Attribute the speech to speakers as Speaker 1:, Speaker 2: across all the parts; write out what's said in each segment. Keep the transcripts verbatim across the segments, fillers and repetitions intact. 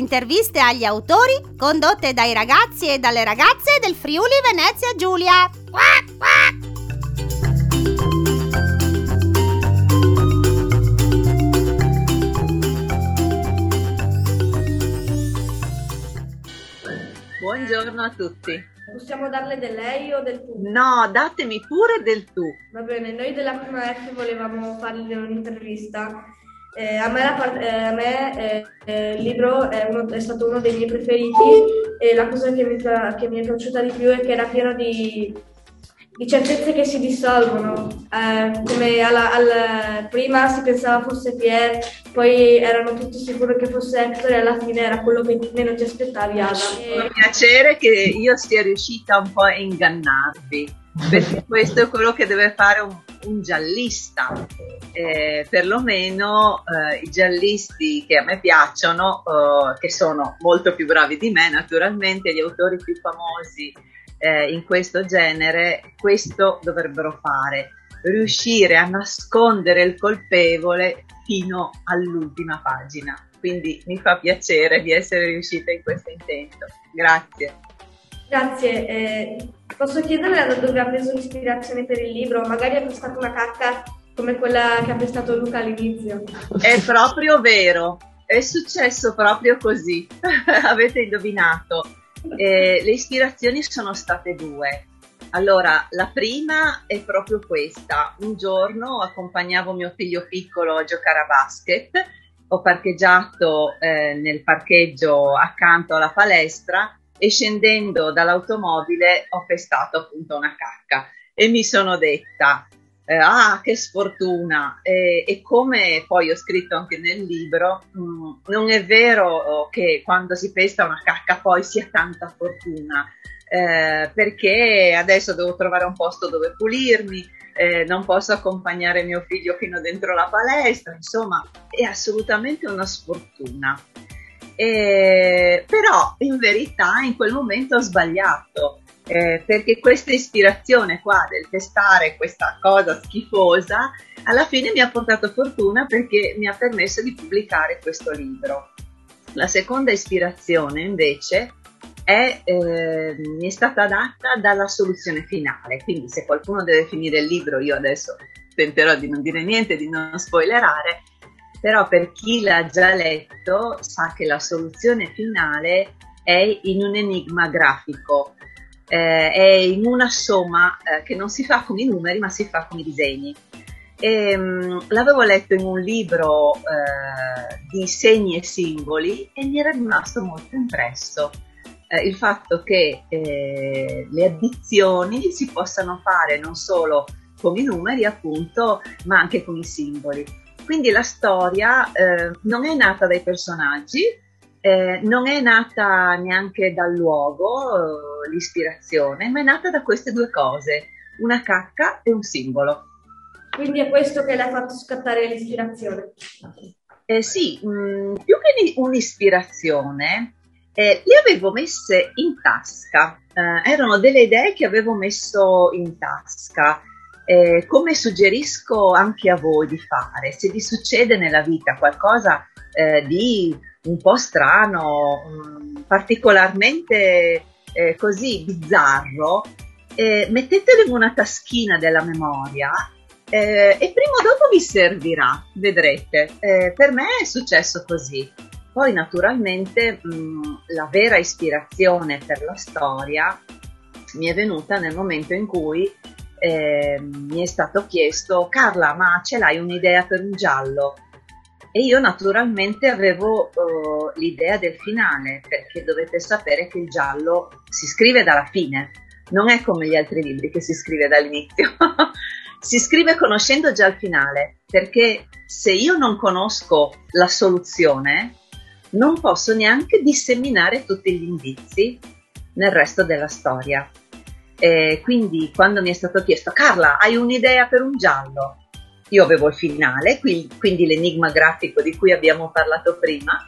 Speaker 1: interviste agli autori condotte dai ragazzi e dalle ragazze del Friuli Venezia Giulia. Quack, quack.
Speaker 2: Buongiorno a tutti.
Speaker 3: Possiamo darle del lei o del tu?
Speaker 2: No, datemi pure del tu.
Speaker 3: Va bene, noi della prima F volevamo farle un'intervista. Eh, a me, la part- eh, a me eh, eh, il libro è, uno, è stato uno dei miei preferiti e la cosa che mi, che mi è piaciuta di più è che era pieno di, di certezze che si dissolvono. Eh, come alla, alla, prima si pensava fosse Pierre, poi erano tutti sicuri che fosse Hector e alla fine era quello che meno ti aspettavi, Ada.
Speaker 2: È un piacere che io sia riuscita un po' a ingannarvi, perché questo è quello che deve fare un, un giallista. Eh, perlomeno eh, i giallisti che a me piacciono, eh, che sono molto più bravi di me naturalmente, gli autori più famosi eh, in questo genere, questo dovrebbero fare, riuscire a nascondere il colpevole fino all'ultima pagina. Quindi mi fa piacere di essere riuscita in questo intento. Grazie.
Speaker 3: Grazie. Eh, posso chiederle da dove ha preso l'ispirazione per il libro? Magari ha pestato una cacca come quella che ha pestato Luca all'inizio.
Speaker 2: È proprio vero, è successo proprio così. Avete indovinato. Eh, le ispirazioni sono state due. Allora, la prima è proprio questa. Un giorno accompagnavo mio figlio piccolo a giocare a basket, ho parcheggiato eh, nel parcheggio accanto alla palestra e scendendo dall'automobile ho pestato appunto una cacca e mi sono detta eh, ah, che sfortuna, e, e come poi ho scritto anche nel libro, mh, non è vero che quando si pesta una cacca poi sia tanta fortuna. Eh, perché adesso devo trovare un posto dove pulirmi, eh, non posso accompagnare mio figlio fino dentro la palestra, insomma è assolutamente una sfortuna. Eh, però in verità in quel momento ho sbagliato, eh, perché questa ispirazione qua del testare questa cosa schifosa alla fine mi ha portato fortuna, perché mi ha permesso di pubblicare questo libro. La seconda ispirazione invece È, eh, mi è stata data dalla soluzione finale, quindi se qualcuno deve finire il libro, io adesso tenterò di non dire niente, di non spoilerare, però per chi l'ha già letto sa che la soluzione finale è in un enigma grafico, eh, è in una somma eh, che non si fa con i numeri ma si fa con i disegni. E, um, l'avevo letto in un libro eh, di segni e simboli e mi era rimasto molto impresso Eh, il fatto che eh, le addizioni si possano fare non solo con i numeri appunto, ma anche con i simboli. Quindi la storia eh, non è nata dai personaggi, eh, non è nata neanche dal luogo, eh, l'ispirazione, ma è nata da queste due cose, una cacca e un simbolo.
Speaker 3: Quindi è questo che le ha fatto scattare l'ispirazione?
Speaker 2: Eh, sì, mh, più che un'ispirazione, Eh, le avevo messe in tasca, eh, erano delle idee che avevo messo in tasca, eh, come suggerisco anche a voi di fare. Se vi succede nella vita qualcosa eh, di un po' strano, mh, particolarmente eh, così bizzarro, eh, mettetelo in una taschina della memoria eh, e prima o dopo vi servirà, vedrete. Eh, per me è successo così. Poi naturalmente mh, la vera ispirazione per la storia mi è venuta nel momento in cui eh, mi è stato chiesto: Carla, ma ce l'hai un'idea per un giallo? E io naturalmente avevo uh, l'idea del finale, perché dovete sapere che il giallo si scrive dalla fine, non è come gli altri libri che si scrive dall'inizio. Si scrive conoscendo già il finale, perché se io non conosco la soluzione non posso neanche disseminare tutti gli indizi nel resto della storia. Eh, quindi quando mi è stato chiesto: Carla, hai un'idea per un giallo? Io avevo il finale, quindi l'enigma grafico di cui abbiamo parlato prima,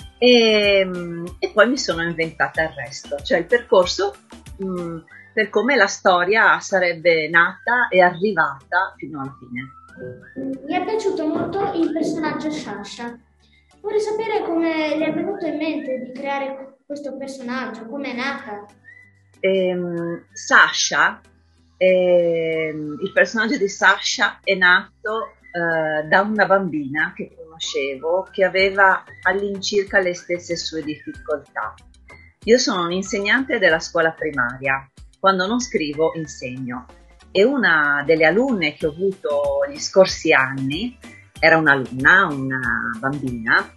Speaker 2: e, e poi mi sono inventata il resto, cioè il percorso mh, per come la storia sarebbe nata e arrivata fino alla fine.
Speaker 4: Mi è piaciuto molto il personaggio Sasha. Vorrei sapere come le è venuto in mente di creare questo personaggio, come è nata.
Speaker 2: Ehm, Sasha, ehm, il personaggio di Sasha è nato eh, da una bambina che conoscevo che aveva all'incirca le stesse sue difficoltà. Io sono un insegnante della scuola primaria, quando non scrivo insegno e una delle alunne che ho avuto gli scorsi anni era un'alunna, una bambina,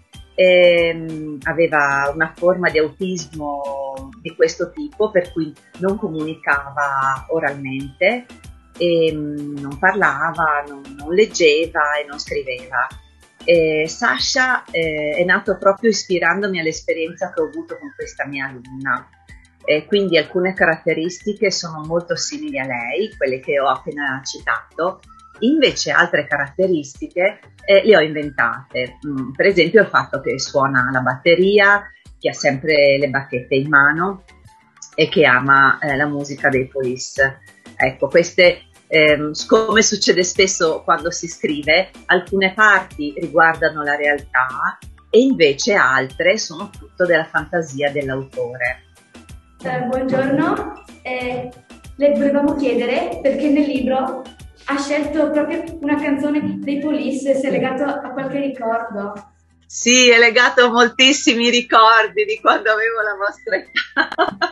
Speaker 2: e aveva una forma di autismo di questo tipo per cui non comunicava oralmente e non parlava, non, non leggeva e non scriveva. E Sasha eh, è nato proprio ispirandomi all'esperienza che ho avuto con questa mia alunna. E quindi alcune caratteristiche sono molto simili a lei, quelle che ho appena citato. Invece altre caratteristiche eh, le ho inventate, mm, per esempio il fatto che suona la batteria, che ha sempre le bacchette in mano e che ama eh, la musica dei Police. Ecco, queste, ehm, come succede spesso quando si scrive, alcune parti riguardano la realtà e invece altre sono frutto della fantasia dell'autore.
Speaker 5: Eh, buongiorno, eh, le volevamo chiedere perché nel libro ha scelto proprio una canzone dei Police, se è legato a qualche ricordo.
Speaker 2: Sì, è legato a moltissimi ricordi di quando avevo la vostra età.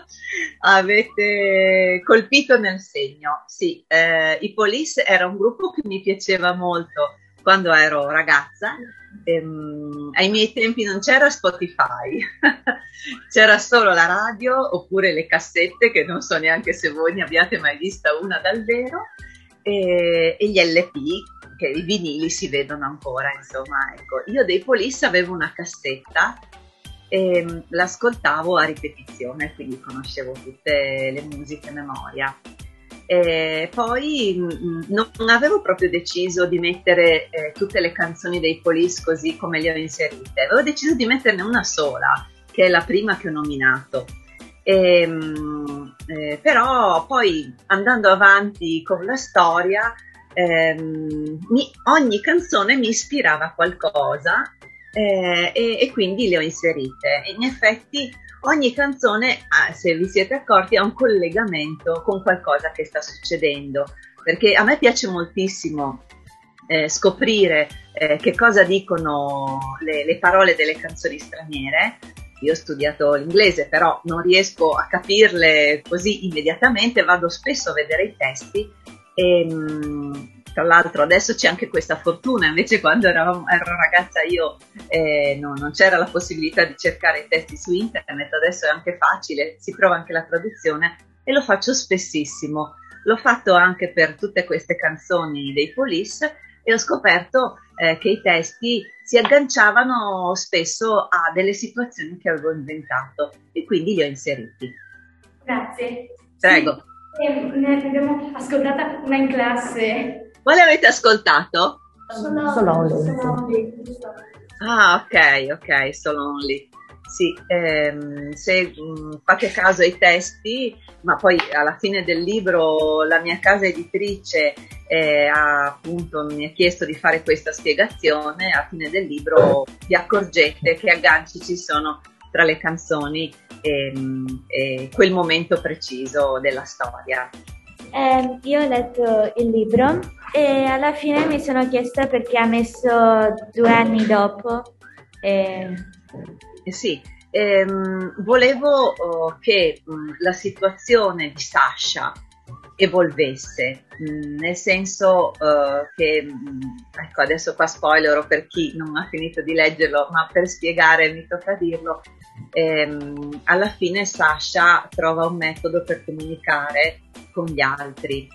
Speaker 2: Avete colpito nel segno. Sì, eh, i Police era un gruppo che mi piaceva molto quando ero ragazza. Ehm, ai miei tempi non c'era Spotify, c'era solo la radio oppure le cassette, che non so neanche se voi ne abbiate mai vista una dal vero. E, e gli L P, che i vinili si vedono ancora, insomma, ecco. Io dei Police avevo una cassetta e mh, l'ascoltavo a ripetizione, quindi conoscevo tutte le musiche a memoria. E poi mh, non avevo proprio deciso di mettere eh, tutte le canzoni dei Police così come le ho inserite, avevo deciso di metterne una sola, che è la prima che ho nominato. E, eh, però poi andando avanti con la storia ehm, mi, ogni canzone mi ispirava a qualcosa eh, e, e quindi le ho inserite. In effetti ogni canzone, ah, se vi siete accorti, ha un collegamento con qualcosa che sta succedendo, perché a me piace moltissimo eh, scoprire eh, che cosa dicono le, le parole delle canzoni straniere. Io ho studiato l'inglese, però non riesco a capirle così immediatamente, vado spesso a vedere i testi e tra l'altro adesso c'è anche questa fortuna, invece quando ero, ero ragazza io eh, no, non c'era la possibilità di cercare i testi su internet, adesso è anche facile, si trova anche la traduzione e lo faccio spessissimo. L'ho fatto anche per tutte queste canzoni dei Police e ho scoperto eh, che i testi si agganciavano spesso a delle situazioni che avevo inventato e quindi li ho inseriti.
Speaker 5: Grazie.
Speaker 2: Prego.
Speaker 5: Sì, eh, ne abbiamo ascoltata una in classe.
Speaker 2: Quale avete ascoltato?
Speaker 4: Solo,
Speaker 6: Solo Only.
Speaker 5: Solo Only.
Speaker 2: Ah, ok, ok, Solo Only. Sì, ehm, se mh, fate caso ai testi, ma poi alla fine del libro la mia casa editrice eh, ha, appunto mi ha chiesto di fare questa spiegazione, alla fine del libro vi accorgete che agganci ci sono tra le canzoni e, e quel momento preciso della storia.
Speaker 7: Eh, io ho letto il libro e alla fine mi sono chiesta perché ha messo due anni dopo. E...
Speaker 2: Eh sì, ehm, volevo oh, che mh, la situazione di Sasha evolvesse, mh, nel senso uh, che, mh, ecco adesso qua spoilerò per chi non ha finito di leggerlo, ma per spiegare mi tocca dirlo, ehm, alla fine Sasha trova un metodo per comunicare con gli altri,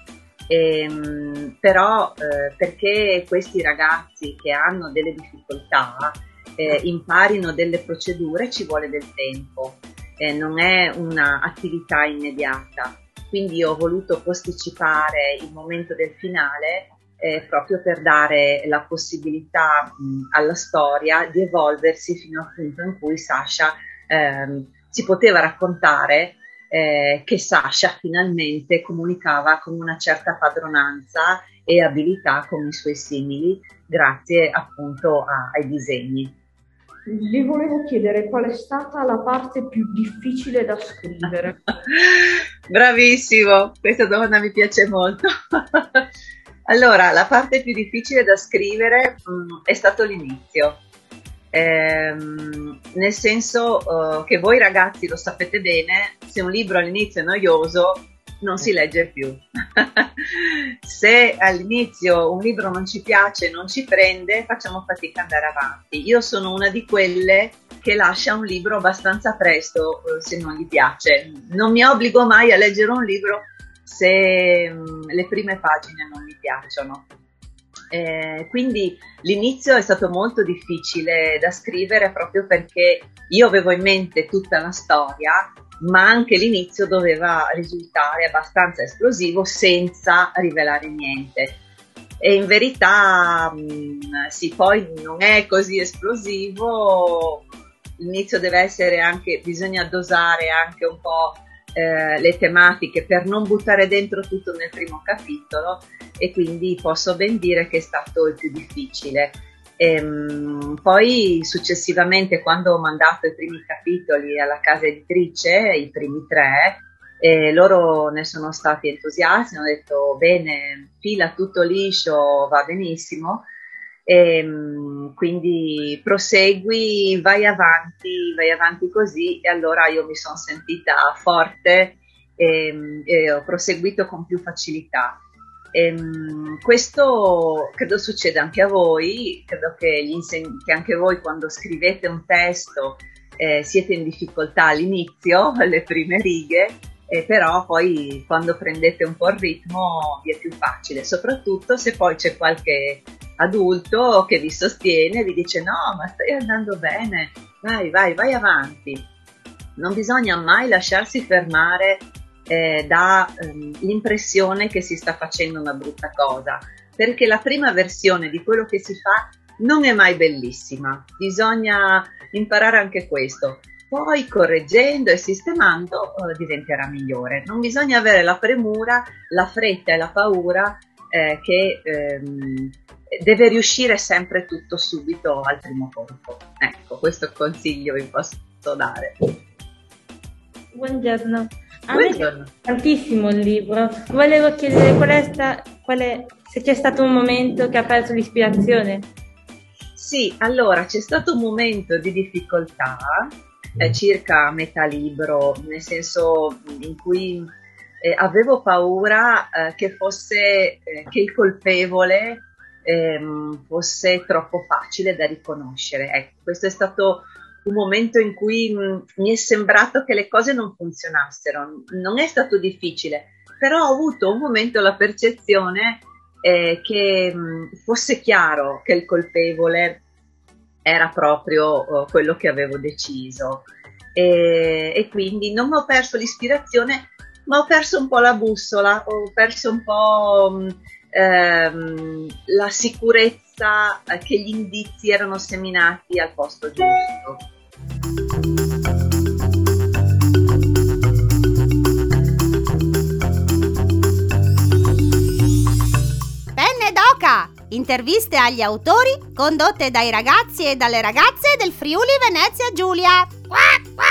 Speaker 2: ehm, però eh, perché questi ragazzi che hanno delle difficoltà Eh, imparino delle procedure ci vuole del tempo, eh, non è un'attività immediata, quindi ho voluto posticipare il momento del finale eh, proprio per dare la possibilità mh, alla storia di evolversi fino al punto in cui Sasha ehm, si poteva raccontare eh, che Sasha finalmente comunicava con una certa padronanza e abilità con i suoi simili grazie appunto a, ai disegni.
Speaker 5: Le volevo chiedere qual è stata la parte più difficile da scrivere.
Speaker 2: Bravissimo, questa domanda mi piace molto. Allora, la parte più difficile da scrivere mh, è stato l'inizio. Ehm, nel senso uh, che voi ragazzi lo sapete bene, se un libro all'inizio è noioso non si legge più. Se all'inizio un libro non ci piace, non ci prende, facciamo fatica ad andare avanti. Io sono una di quelle che lascia un libro abbastanza presto uh, se non gli piace. Non mi obbligo mai a leggere un libro se um, le prime pagine non mi piacciono. Eh, quindi l'inizio è stato molto difficile da scrivere proprio perché io avevo in mente tutta la storia, ma anche l'inizio doveva risultare abbastanza esplosivo senza rivelare niente. E in verità mh, sì, poi non è così esplosivo, l'inizio deve essere anche, bisogna dosare anche un po' Eh, le tematiche per non buttare dentro tutto nel primo capitolo, e quindi posso ben dire che è stato il più difficile. Ehm, poi successivamente, quando ho mandato i primi capitoli alla casa editrice, i primi tre, eh, loro ne sono stati entusiasti, hanno detto bene, fila tutto liscio, va benissimo. E, quindi prosegui, vai avanti, vai avanti così, e allora io mi sono sentita forte e, e ho proseguito con più facilità. E, questo credo succeda anche a voi, credo che, gli inseg- che anche voi quando scrivete un testo eh, siete in difficoltà all'inizio, alle prime righe, eh, però poi quando prendete un po' il ritmo vi è più facile, soprattutto se poi c'è qualche adulto che vi sostiene, vi dice no, ma stai andando bene, vai, vai, vai avanti. Non bisogna mai lasciarsi fermare eh, dall'impressione che si sta facendo una brutta cosa, perché la prima versione di quello che si fa non è mai bellissima, bisogna imparare anche questo. Poi correggendo e sistemando eh, diventerà migliore. Non bisogna avere la premura, la fretta e la paura eh, che ehm, deve riuscire sempre tutto subito al primo colpo. Ecco, questo è il consiglio vi posso dare.
Speaker 7: Buongiorno. A
Speaker 2: Buongiorno.
Speaker 7: me piace tantissimo il libro. Volevo chiedere qual è sta, qual è, se c'è stato un momento che ha perso l'ispirazione.
Speaker 2: Sì, allora c'è stato un momento di difficoltà eh, circa a metà libro, nel senso in cui eh, avevo paura eh, che fosse eh, che il colpevole ehm, fosse troppo facile da riconoscere. Ecco, questo è stato un momento in cui mh, mi è sembrato che le cose non funzionassero. Non è stato difficile, però ho avuto un momento la percezione eh, che mh, fosse chiaro che il colpevole era proprio uh, quello che avevo deciso, e, e quindi non ho perso l'ispirazione, ma ho perso un po' la bussola, ho perso un po' mh, ehm, la sicurezza eh, che gli indizi erano seminati al posto giusto.
Speaker 1: Penne d'oca! Interviste agli autori condotte dai ragazzi e dalle ragazze del Friuli Venezia Giulia. Quack, quack!